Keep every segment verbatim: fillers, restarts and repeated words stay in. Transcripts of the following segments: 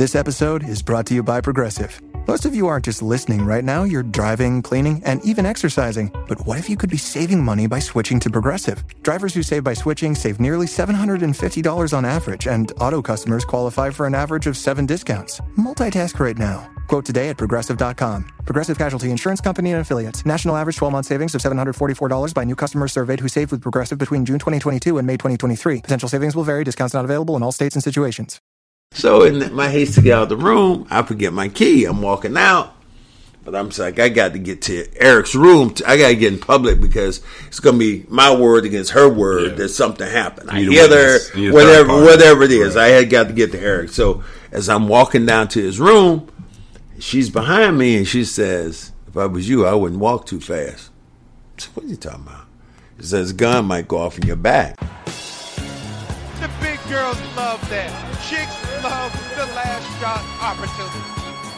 This episode is brought to you by Progressive. Most of you aren't just listening right now, you're driving, cleaning, and even exercising. But what if you could be saving money by switching to Progressive? Drivers who save by switching save nearly seven hundred fifty dollars on average, and auto customers qualify for an average of seven discounts. Multitask right now. Quote today at Progressive dot com. Progressive Casualty Insurance Company and Affiliates. National average twelve-month savings of seven hundred forty-four dollars by new customers surveyed who saved with Progressive between June twenty twenty-two and May twenty twenty-three. Potential savings will vary. Discounts not available in all states and situations. So in my haste to get out of the room, I forget my key. I'm walking out. But I'm like, I got to get to Eric's room. I got to get in public because it's going to be my word against her word yeah. that something happened. I hear her, whatever, whatever it is. Right. I had got to get to Eric. So as I'm walking down to his room, she's behind me and she says, if I was you, I wouldn't walk too fast. I said, what are you talking about? She says, a gun might go off in your back. The big girls love that. Chicks love the last shot opportunity.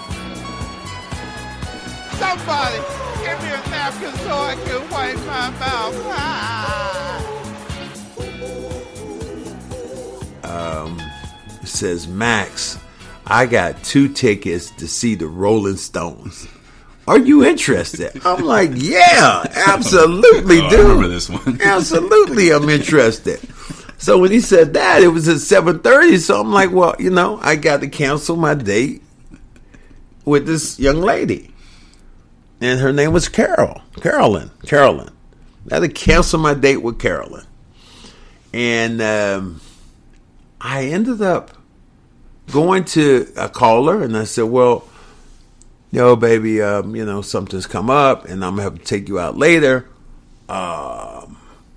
Somebody give me a napkin so I can wipe my mouth. Ah. Um, it says, Max, I got two tickets to see the Rolling Stones. Are you interested? I'm like, yeah, absolutely, oh, dude. I remember this one. Absolutely, I'm interested. So when he said that, it was at seven thirty. So I'm like, well, you know, I got to cancel my date with this young lady. And her name was Carol. Carolyn. Carolyn. I had to cancel my date with Carolyn. And um, I ended up going to a caller, and I said, well, yo, baby, um, you know, something's come up, and I'm going to have to take you out later. Um,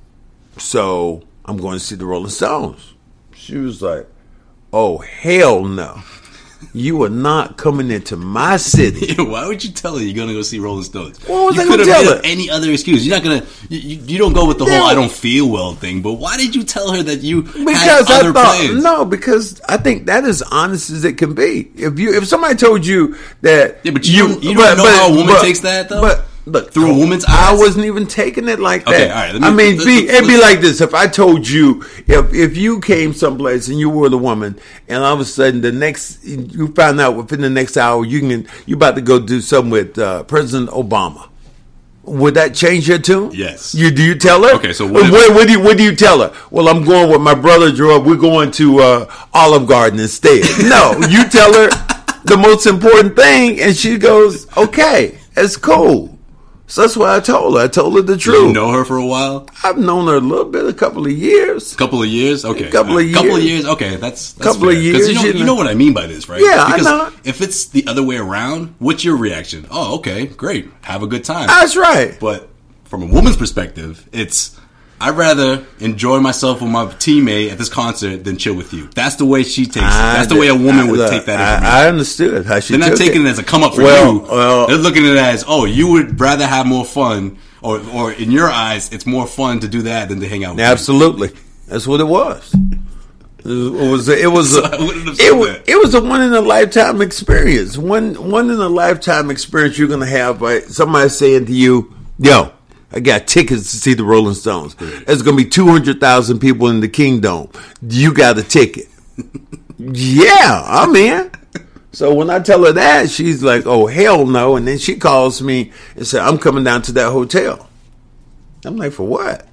so I'm going to see the Rolling Stones. She was like, oh, hell no. You are not coming into my city. Why would you tell her you're going to go see Rolling Stones? What was you I going to tell her? Any other excuse? You're not going to. You, you don't go with the yeah. whole "I don't feel well" thing. But why did you tell her that you because had other I thought, plans? No, because I think that is honest as it can be. If you if somebody told you that, yeah, but you, you, don't, you but, don't know but, how a woman but, takes that though. But look, through a woman's I eyes, I wasn't even taking it like that. Okay, all right. Let me, I mean, let's, be, let's, it'd be let's, like this: if I told you, if if you came someplace and you were the woman, and all of a sudden the next you found out within the next hour you can you about to go do something with uh, President Obama. Would that change your tune? Yes. You do you tell her? Okay, so what, what, what do you what do you tell her? Well, I'm going with my brother Joe. We're going to uh, Olive Garden instead. No, you tell her the most important thing, and she goes, "Okay, it's cool." So that's what I told her. I told her the truth. Did you know her for a while? I've known her a little bit, a couple of years. A couple of years? Okay. A couple of years. couple of years? Okay, that's, that's couple fair. of years. You know, you know what I mean by this, right? Yeah, because I know. If it's the other way around, what's your reaction? Oh, okay, great. Have a good time. That's right. But from a woman's perspective, it's, I'd rather enjoy myself with my teammate at this concert than chill with you. That's the way she takes it. That's the way a woman I, would look, take that I, information. I understood how she They're not took taking it. it as a come up for well, you. Well, They're looking at it as, oh, you would rather have more fun, or or in your eyes, it's more fun to do that than to hang out with absolutely. You. That's what it was. It was a, it was so a, it was, it was a one in a lifetime experience. One one in a lifetime experience you're gonna have by somebody saying to you, "Yo, I got tickets to see the Rolling Stones. There's going to be two hundred thousand people in the Kingdom. You got a ticket." Yeah, I'm in. So when I tell her that, she's like, oh, hell no. And then she calls me and said, I'm coming down to that hotel. I'm like, for what?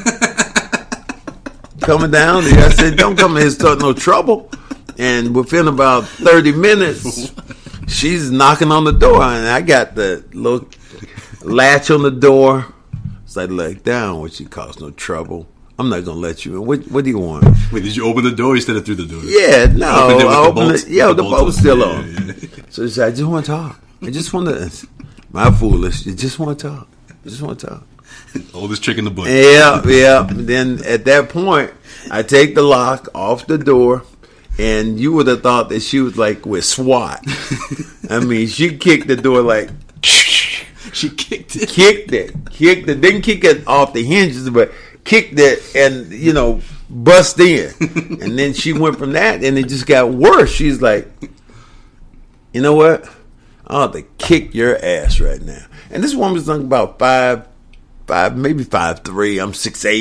Coming down? And I said, don't come in here and start no trouble. And within about thirty minutes, she's knocking on the door. And I got the little latch on the door. I let down when she caused no trouble. I'm not gonna let you in. What, what do you want? Wait, did you open the door instead of through the door? Yeah, no. Opened it with I the opened bolts, it. Yeah, the, the bolt was still yeah, on. Yeah, yeah. So she said, I just want to talk. I just want to. My foolish. You just want to talk. I just want to talk. Oldest trick in the book. Yeah, yeah. Then at that point, I take the lock off the door, and you would have thought that she was like with SWAT. I mean, she kicked the door like. She kicked it. Kicked it. Kicked it. Didn't kick it off the hinges, but kicked it and, you know, bust in. And then she went from that and it just got worse. She's like, you know what? I ought to kick your ass right now. And this woman's like about five, five, maybe five three. I'm six eight.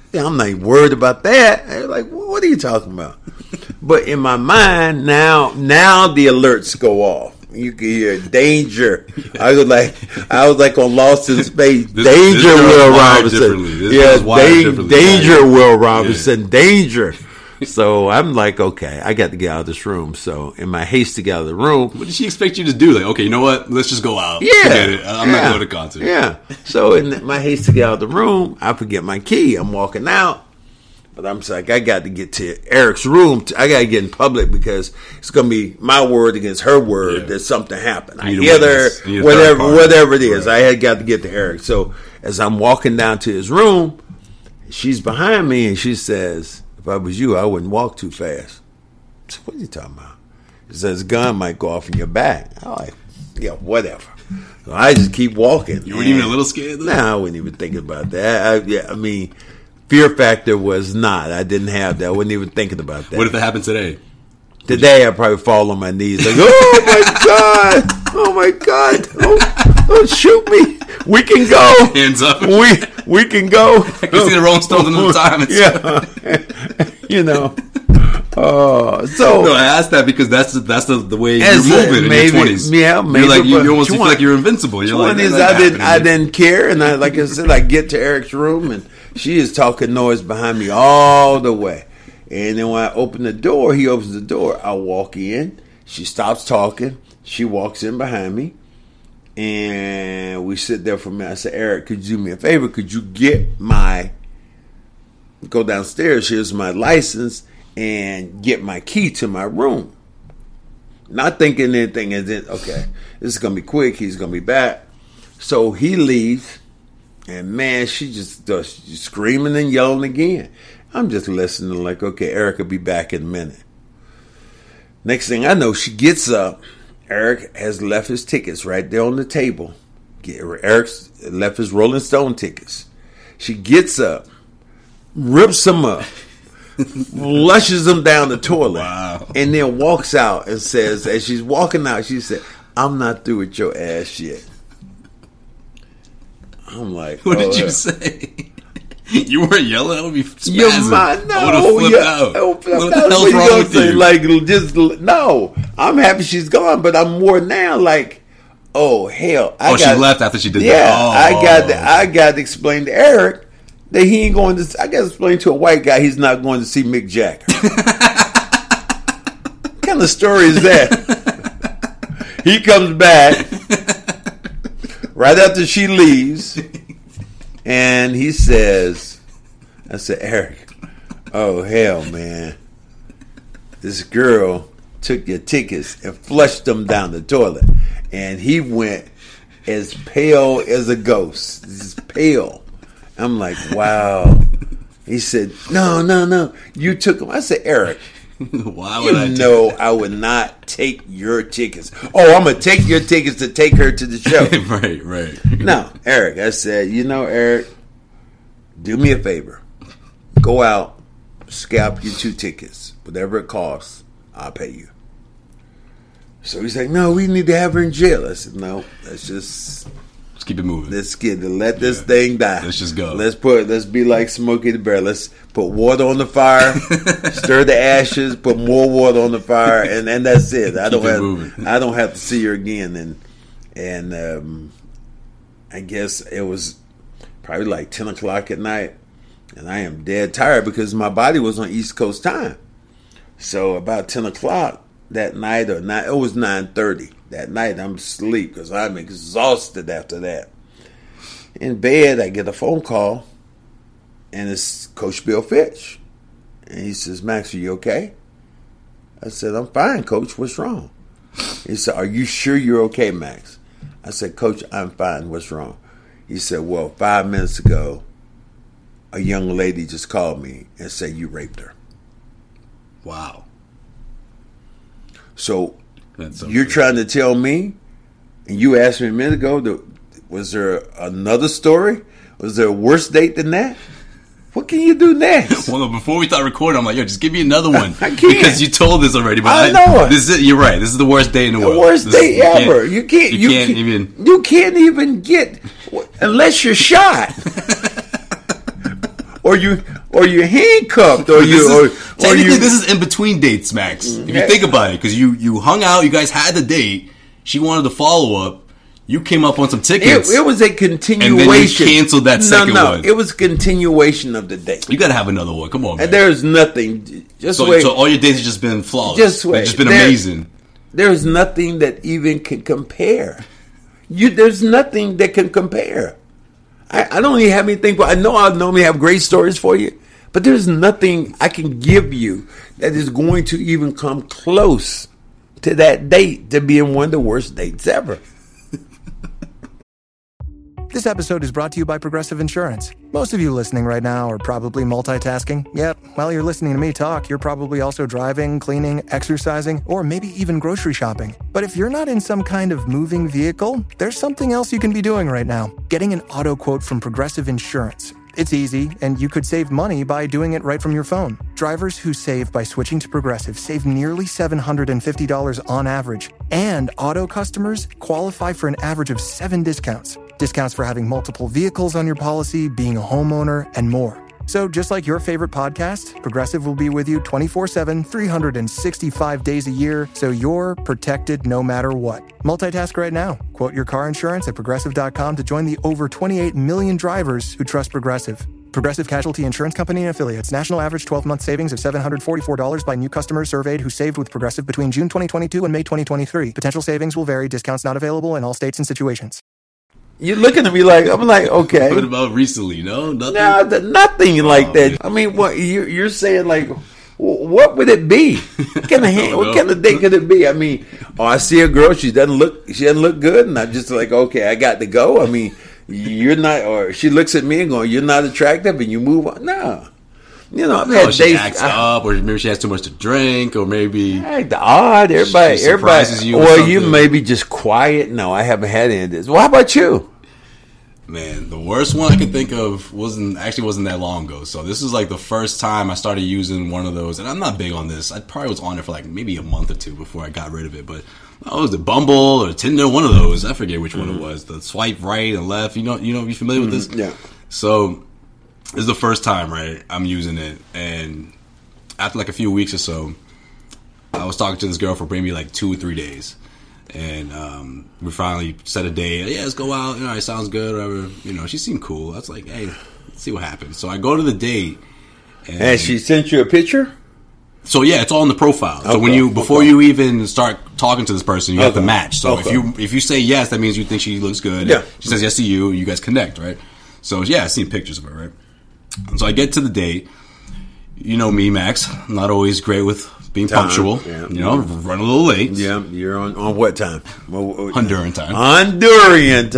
Yeah, I'm not even worried about that. They're like, what are you talking about? But in my mind now, now the alerts go off. You can hear danger. I was like, I was like on Lost in Space. This, danger, this Will Robinson. Yeah, da- danger, right? Will Robinson. Yeah. Danger. So I'm like, okay, I got to get out of this room. So in my haste to get out of the room, what did she expect you to do? Like, okay, you know what? Let's just go out. Yeah, Forget it. I'm yeah, not going to concert. Yeah. So in my haste to get out of the room, I forget my key. I'm walking out. But I'm like, I got to get to Eric's room. I got to get in public because it's going to be my word against her word. Yeah. That something happened. I hear her, whatever, whatever it is. Right. I had got to get to Eric. So as I'm walking down to his room, she's behind me and she says, if I was you, I wouldn't walk too fast. So what are you talking about? She says, gun might go off in your back. I'm like, yeah, whatever. So I just keep walking. You weren't even a little scared though? Nah, I wasn't even thinking about that. I, yeah, I mean... Fear factor was not. I didn't have that. I wasn't even thinking about that. What if it happened today? Today, I'd probably fall on my knees like, oh, my God. Oh, my God. Oh, don't shoot me. We can go. Hands up. We we can go. I can see the Rolling Stones in the time. Yeah. You know. Oh, so. No, I asked that because that's that's the, the way you're moving in maybe, your twenties. Yeah, maybe. You're like, you, you almost twenty, feel like you're invincible. You're like, is I didn't, I didn't care. And I, like I said, I get to Eric's room and she is talking noise behind me all the way. And then when I open the door, he opens the door. I walk in. She stops talking. She walks in behind me. And we sit there for a minute. I said, Eric, could you do me a favor? Could you get my, go downstairs, here's my license, and get my key to my room? Not thinking anything. And then, okay, this is going to be quick. He's going to be back. So he leaves. And man, she just does screaming and yelling again. I'm just listening like, okay, Eric will be back in a minute. Next thing I know, she gets up. Eric has left his tickets right there on the table. Eric's left his Rolling Stone tickets. She gets up, rips them up, flushes them down the toilet, wow. and then walks out and says, as she's walking out, she said, I'm not through with your ass yet. I'm like, what oh, did you say? You weren't yelling. I would be spazzing. Your mind, no, I would have flipped yeah, out. I what what the hell's wrong with say? you? Like, just no. I'm happy she's gone, but I'm more now like, oh hell! I oh, got, she left after she did yeah, that. Oh. I got. To, I got to explain to Eric that he ain't going to. I got to explain to a white guy he's not going to see Mick Jagger. What kind of story is that? He comes back right after she leaves. And he says, I said, Eric, oh, hell, man. This girl took your tickets and flushed them down the toilet. And he went as pale as a ghost. Just pale. I'm like, wow. He said, no, no, no. You took them. I said, Eric, why would you I know I would not take your tickets. Oh, I'm going to take your tickets to take her to the show. Right, right. No, Eric, I said, you know, Eric, do me a favor. Go out, scalp your two tickets. Whatever it costs, I'll pay you. So he's like, no, we need to have her in jail. I said, no, let's just... Let's keep it moving. Let's get let this yeah. thing die. Let's just go. Let's put. Let's be like Smokey the Bear. Let's put water on the fire, stir the ashes, put more water on the fire, and, and that's it. I don't Keep it have. moving. I don't have to see her again. And and um, I guess it was probably like ten o'clock at night, and I am dead tired because my body was on East Coast time. So about ten o'clock that night, or nine, it was nine thirty. That night, I'm asleep because I'm exhausted after that. In bed, I get a phone call, and it's Coach Bill Fitch. And he says, Max, are you okay? I said, I'm fine, Coach. What's wrong? He said, are you sure you're okay, Max? I said, Coach, I'm fine. What's wrong? He said, well, five minutes ago, a young lady just called me and said you raped her. Wow. So... That's so You're true. trying to tell me, and you asked me a minute ago, that, was there another story? Was there a worse date than that? What can you do next? Well, before we start recording, I'm like, yo, just give me another one. I can't. Because you told this already. But I know it. This is, you're right. This is the worst day in the, The world. worst This date is, you ever. Can't, You can't. You, You can't can't even. You can't even get unless you're shot, or you, or you're handcuffed, or you. Is, or, technically, or you, this is in between dates, Max. If you think about it, because you you hung out, you guys had the date. She wanted to follow up. You came up on some tickets. It, it was a continuation. And then you canceled that second no, no, one. It was continuation of the date. You got to have another one. Come on, man. And there's nothing. Just so, wait. so all your dates have just been flawless. Just wait. They've just been there, amazing. There's nothing that even can compare. You, there's nothing that can compare. I, I don't even have anything. I know I normally have great stories for you, but there's nothing I can give you that is going to even come close to that date to being one of the worst dates ever. This episode is brought to you by Progressive Insurance. Most of you listening right now are probably multitasking. Yep, while you're listening to me talk, you're probably also driving, cleaning, exercising, or maybe even grocery shopping. But if you're not in some kind of moving vehicle, there's something else you can be doing right now. Getting an auto quote from Progressive Insurance. It's easy, and you could save money by doing it right from your phone. Drivers who save by switching to Progressive save nearly seven hundred fifty dollars on average. And auto customers qualify for an average of seven discounts. Discounts for having multiple vehicles on your policy, being a homeowner, and more. So just like your favorite podcast, Progressive will be with you twenty-four seven, three hundred sixty-five days a year, so you're protected no matter what. Multitask right now. Quote your car insurance at Progressive dot com to join the over twenty-eight million drivers who trust Progressive. Progressive Casualty Insurance Company and Affiliates. National average twelve-month savings of seven hundred forty-four dollars by new customers surveyed who saved with Progressive between June twenty twenty-two and May twenty twenty-three. Potential savings will vary. Discounts not available in all states and situations. You're looking at me like, I'm like, okay. What about recently? No, nothing. No, th- nothing like oh, that. Man. I mean, what you're, you're saying, like, what would it be? What kind of hand, what kind of date could it be? I mean, oh, I see a girl, she doesn't look, she doesn't look good, and I'm just like, okay, I got to go. I mean, you're not, or she looks at me and going, you're not attractive, and you move on. No. You know, I've had oh, she dates. acts I, up, or maybe she has too much to drink, or maybe hey, the odd. Everybody, she everybody. surprises you Or with you something. may be just quiet. No, I haven't had any of this. Well, how about you? Man, the worst one I could think of wasn't actually wasn't that long ago. So this is like the first time I started using one of those, and I'm not big on this. I probably was on it for like maybe a month or two before I got rid of it. But oh, was it Bumble or Tinder? One of those. I forget which mm-hmm. one it was. The swipe right and left. You know, you know, you familiar mm-hmm. with this? Yeah. So this is the first time, right? I'm using it, and after like a few weeks or so, I was talking to this girl for maybe like two or three days. And um, we finally set a day. Yeah, let's go out. All right, sounds good. Whatever. You know, she seemed cool. I was like, hey, let's see what happens. So I go to the date, and, and she sent you a picture. So yeah, it's all in the profile. So okay. when you before okay. you even start talking to this person, you okay. have to match. So okay. if you if you say yes, that means you think she looks good. Yeah. She says yes to you. You guys connect, right? So yeah, I've seen pictures of her, right? And so I get to the date. You know me, Max. I'm not always great with being time, punctual, yeah. you know, run a little late. Yeah, you're on, on what time? Honduran time. Honduran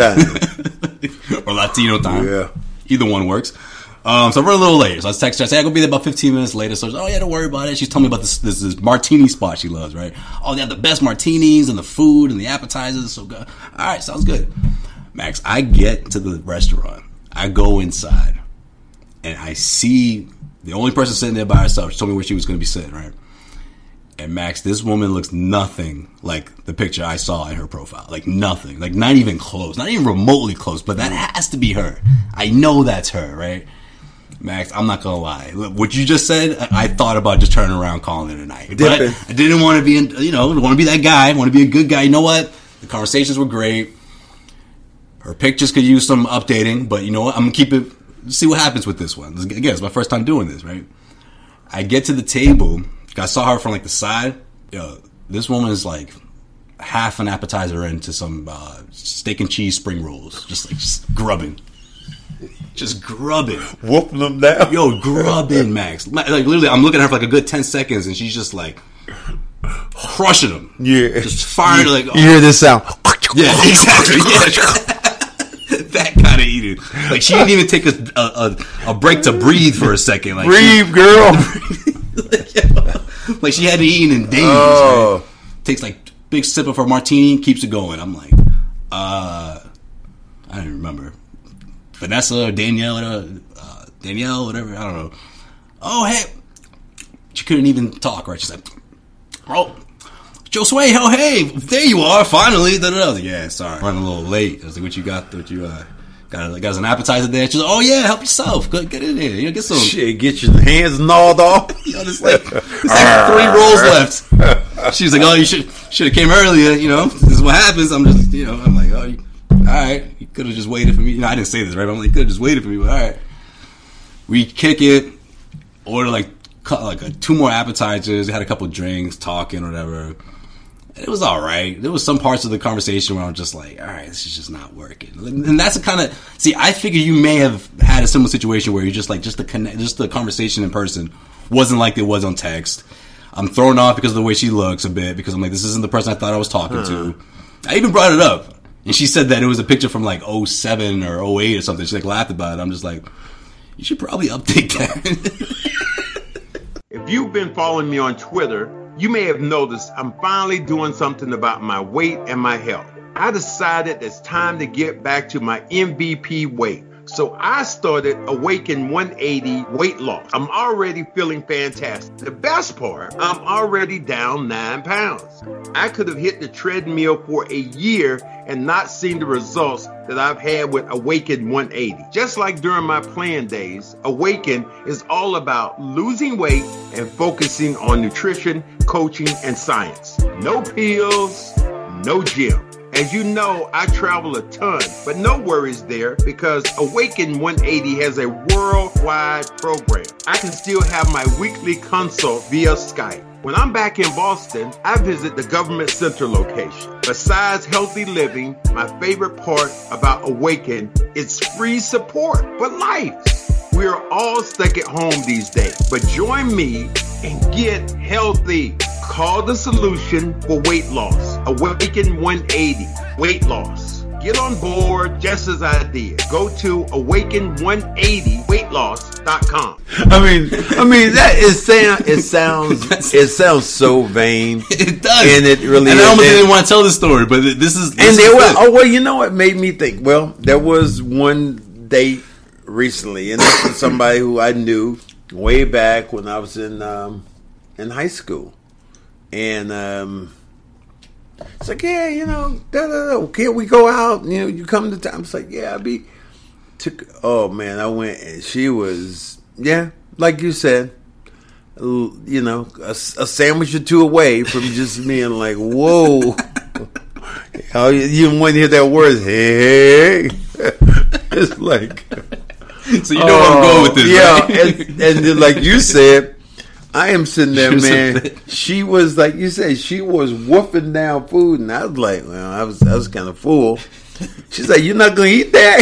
time. Or Latino time. Yeah. Either one works. Um, so I run a little late. So I text her. I say, I'm going to be there about fifteen minutes later. So she's like, oh, yeah, don't worry about it. She's telling me about this, this, this martini spot she loves, right? Oh, they have the best martinis and the food and the appetizers. So good. All right, sounds good. Max, I get to the restaurant. I go inside. And I see the only person sitting there by herself. She told me where she was going to be sitting, right? And Max, this woman looks nothing like the picture I saw in her profile. Like nothing. Like not even close. Not even remotely close. But that has to be her. I know that's her, right? Max, I'm not going to lie. What you just said, I thought about just turning around calling it a night. But I, I didn't want to be, in, you know, want to be that guy. I want to be a good guy. You know what? The conversations were great. Her pictures could use some updating. But you know what? I'm going to keep it, see what happens with this one. Again, it's my first time doing this, right? I get to the table. I saw her from like the side. Yo, this woman is like half an appetizer into some uh, steak and cheese spring rolls, just like just grubbing, just grubbing, whooping them down. Yo, grubbing, Max. Like literally, I'm looking at her for like a good ten seconds, and she's just like crushing them. Yeah, just firing. You, like oh. you hear this sound? Yeah, exactly. Yeah. That kind of eating. Like she didn't even take a, a a break to breathe for a second. Like breathe, she, girl. like, yo, like she hadn't eaten in days. Oh. Right? Takes like big sip of her martini, keeps it going. I'm like, uh, I don't remember Vanessa or Danielle, uh, Danielle, whatever. I don't know. Oh hey, she couldn't even talk. Right? She's like, oh. Josue, oh hey, there you are, finally. Da, da, da. Yeah, sorry, running a little late. I was like, what you got? What you uh, Got, got an appetizer there. She's like, oh yeah, help yourself. Go, get in there. You know, get some. Shit, get your hands gnawed off. You know, there's like, there's like three rolls left. She's like, oh, you should should have came earlier. You know, this is what happens. I'm just, you know, I'm like, oh, you, all right, you could have just waited for me. You know, I didn't say this right. But I'm like, you could have just waited for me. But all right, we kick it. Order like like a, two more appetizers. Had a couple drinks, talking, or whatever. It was all right. There was some parts of the conversation where I'm just like, all right, this is just not working. And that's the kind of, see, I figure you may have had a similar situation where you're just like, just the connect, just the conversation in person wasn't like it was on text. I'm thrown off because of the way she looks a bit, because I'm like, this isn't the person I thought I was talking huh. to. I even brought it up, and she said that it was a picture from like oh seven or oh eight or something. She like laughed about it. I'm just like, you should probably update that. If you've been following me on Twitter, you may have noticed I'm finally doing something about my weight and my health. I decided it's time to get back to my M V P weight. So I started Awaken one eighty weight loss. I'm already feeling fantastic. The best part, I'm already down nine pounds. I could have hit the treadmill for a year and not seen the results that I've had with Awaken one eighty. Just like during my playing days, Awaken is all about losing weight and focusing on nutrition, coaching, and science. No pills, no gym. As you know, I travel a ton, but no worries there because Awaken one eighty has a worldwide program. I can still have my weekly consult via Skype. When I'm back in Boston, I visit the Government Center location. Besides healthy living, my favorite part about Awaken is free support for life. We are all stuck at home these days, but join me and get healthy. Call the solution for weight loss. Awaken one eighty, weight loss. Get on board just as I did. Go to awaken one eighty weight loss dot com. I mean, I mean that is sound. It sounds. It sounds so vain. It does, and it really. And is. I almost didn't want to tell the story, but this is. This and there is was. Oh well, you know what made me think? Well, there was one date recently, and this is somebody who I knew way back when I was in um, in high school. And um, it's like, yeah, you know, da, da, da, can't we go out? You know, you come to town. It's like, yeah, I'll be. Took, oh man, I went and she was, yeah, like you said, you know, a, a sandwich or two away from just being like, whoa. Oh, you didn't want to hear that word, hey. It's like, so you know oh, where I'm going with this, yeah, right? and, and then, like you said. I am sitting there, man. She was like you said, she was wolfing down food, and I was like, well, I was, I was kind of full. She's like, "You're not gonna eat that?"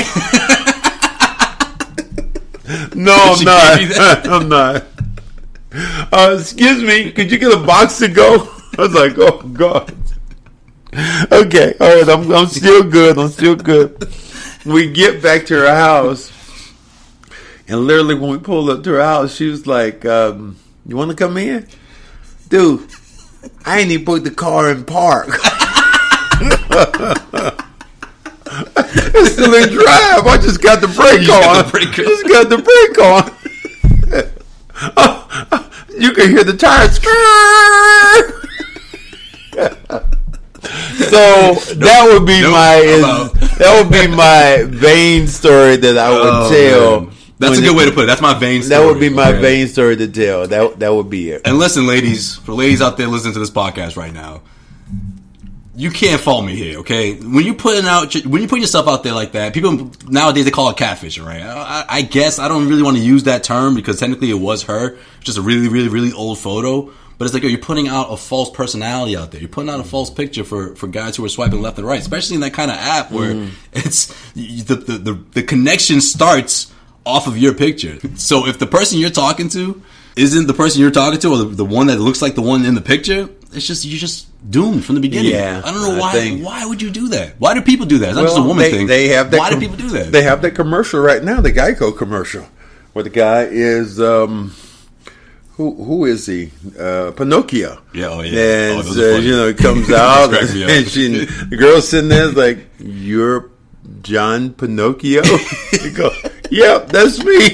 No, I'm not. I'm not. Uh, excuse me, could you get a box to go? I was like, oh god. Okay, all right, I'm, I'm still good. I'm still good. We get back to her house, and literally when we pulled up to her house, she was like. Um, You want to come in? Dude, I ain't even put the car in park. It's still in drive. I just got the brake you on. Got the brake on. Just got the brake on. Oh, you can hear the tires. So that would be nope, my is, that would be my vain story that I would oh, tell. Man. That's a good it, way to put it. That's my vain story. That would be my okay. vain story to tell. That that would be it. And listen, ladies, for ladies out there listening to this podcast right now, you can't fault me here, okay? When you putting out, when you put yourself out there like that, people nowadays they call it catfishing, right? I, I guess I don't really want to use that term because technically it was her, it's just a really, really, really old photo. But it's like you're putting out a false personality out there. You're putting out a false picture for, for guys who are swiping left and right, especially in that kind of app where mm. it's the, the the the connection starts off of your picture. So if the person you're talking to isn't the person you're talking to, or the, the one that looks like the one in the picture, it's just you're just doomed from the beginning. Yeah, I don't know I why. Think, why would you do that? Why do people do that? It's not well, just a woman they, thing. They have that why com- do people do that? They have that commercial right now, the Geico commercial, where the guy is um, who who is he? Uh, Pinocchio. Yeah, oh yeah. And oh, uh, you know, it comes out, and, and she, the girl's sitting there like, "You're John Pinocchio." You go, "Yep, that's me."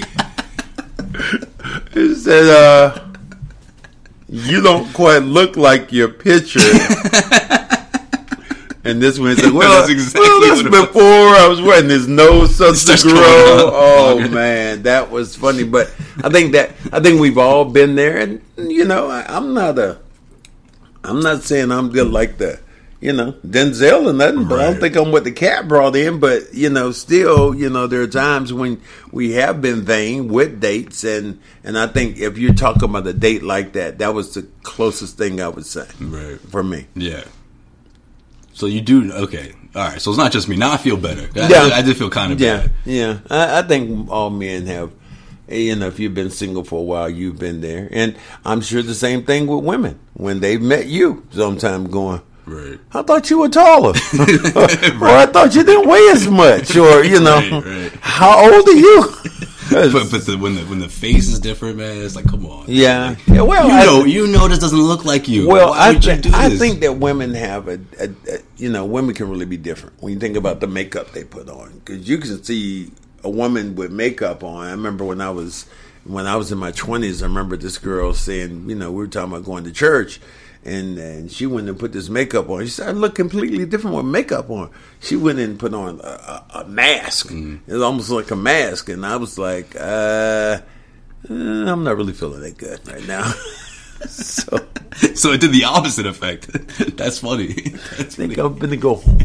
It said, uh, "You don't quite look like your picture." And this one said, well, That's exactly well, this what it before I was wearing his nose starts to starts grow. growing out. Oh man, that was funny. But I think that I think we've all been there, and you know, I, I'm not a, I'm not saying I'm good like the, you know, Denzel or nothing, but I don't Right. think I'm what the cat brought in. But you know, still, you know, there are times when we have been vain with dates, and and I think if you're talking about a date like that, that was the closest thing I would say Right. for me. Yeah. So you do okay. All right. So it's not just me. Now I feel better. I, Yeah. I, I did feel kind of Yeah, bad. yeah. I, I think all men have, you know, if you've been single for a while, you've been there. And I'm sure the same thing with women. When they've met you, sometime going, Right. I thought you were taller. Or I thought you didn't weigh as much. Or, you know, Right, right. how old are you? But but the, when the when the face is different, man, it's like, come on. yeah. yeah. Well, You I- know, you know, this doesn't look like you. Well, Why I, would you th- do I this? think that women have a, a, a, you know, women can really be different when you think about the makeup they put on. Because you can see a woman with makeup on. I remember when I was when I was in my twenties. I remember this girl saying, you know, we were talking about going to church, and and she went and put this makeup on. She said, I look completely different with makeup on. She went and put on a, a, a mask. Mm. It was almost like a mask, and I was like, uh, eh, I'm not really feeling that good right now. so. So it did the opposite effect. That's funny. That's I think funny. I'm gonna go home.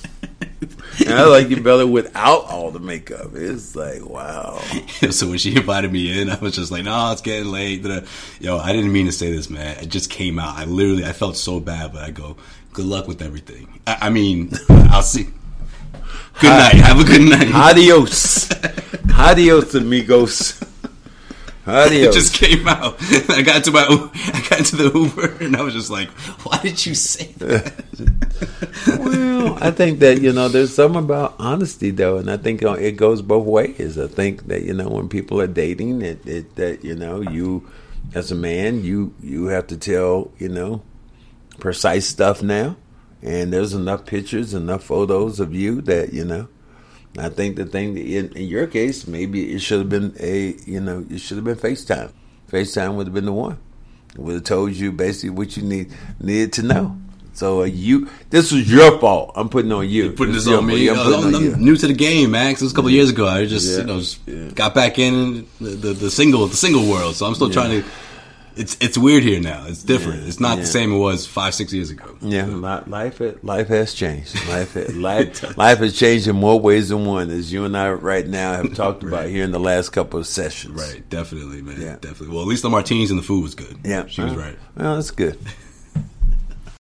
And I like your belly without all the makeup. It's like, wow. So when she invited me in, I was just like, "No, it's getting late." Yo, I didn't mean to say this, man. It just came out. I literally, I felt so bad, but I go, "Good luck with everything." I, I mean, I'll see. Good night. Have a good night. Adios. Adios, amigos. It Adios. just came out. I got into my, I got into the Uber, and I was just like, "Why did you say that?" Well, I think that, you know, there's something about honesty, though, and I think it goes both ways. I think that, you know, when people are dating, it, it that, you know, you, as a man, you, you have to tell, you know, precise stuff now, and there's enough pictures, enough photos of you that, you know, I think the thing that in, in your case, maybe it should have been a, you know, it should have been FaceTime. FaceTime would have been the one. It would have told you basically what you need needed to know. So uh, you, this was your fault. I'm putting on you. You're putting It's this your on fault. me. I'm I'm, putting on I'm you. new to the game, Max. This was a couple of years ago. I just, Yeah. you know, just Yeah. got back in the, the, the single, the single world. So I'm still Yeah. trying to. It's it's weird here now. It's different. Yeah. It's not Yeah. the same it was five, six years ago. Yeah, li- life life has changed. Life life life has changed in more ways than one, as you and I right now have talked about Right. here in the last couple of sessions. Right, definitely, man. Yeah. Definitely. Well, at least the martinis and the food was good. Yeah, She was Uh, right. Well, that's good.